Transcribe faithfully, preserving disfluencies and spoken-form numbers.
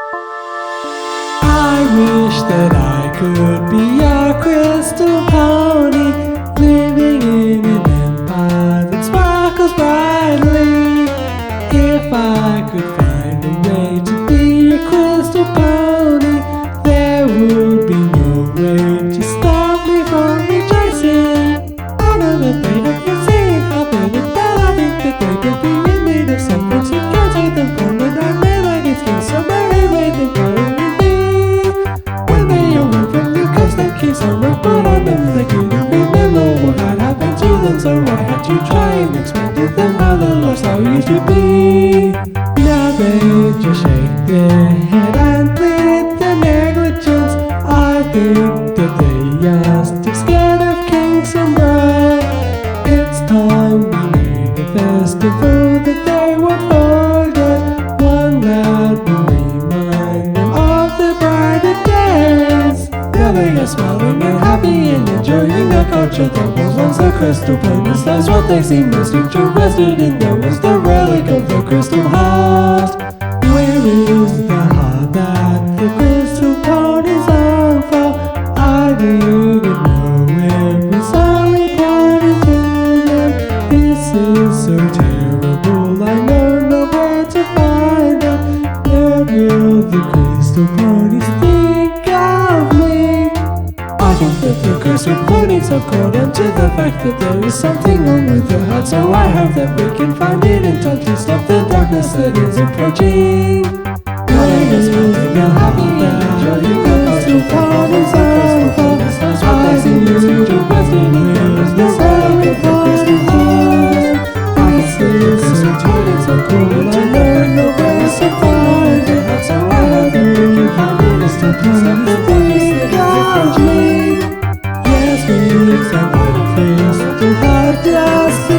I wish that I could be a crystal pony, living in an empire that sparkles brightly. If I could find a way to be a crystal pony, there would be no way to stop me from rejoicing. I know that they don't can see how big it but I think that they could be made of something so can't take them from when I made like it's skin so very way they probably be. When they awoke from the coast they kiss a rock but on them they couldn't remember what had happened to them, so I had to try and explain to them how the lifestyle used to be. Now they just shake their head and plead their negligence. I think that they are still scared of King Sombra. It's time we made a festival that they won't forget, one that will remind them of the brighter days. Now they are smiling and happy and enjoying the culture that was once the crystal ponies. That's what they seem most interested in. There was the relic of the crystal heart. Where is the heart that the crystal ponies are for? I didn't know it was all important to them. This is so terrible, I know nowhere to find them. Where will the crystal ponies think of me? I think that the crystal ponies have caught on to the fact that there is something wrong with the heart, so I hope that we can find it in time to stop the darkness that is approaching. Playing is feeling a happy and enjoying the crystal ponies are for. I see you to rest in the the relic of the crystal heart. This is so tiny, so cool, I know nowhere to find it, so I hope that we can find it in time to stop the darkness that is approaching. Yes, we accept the face to hide just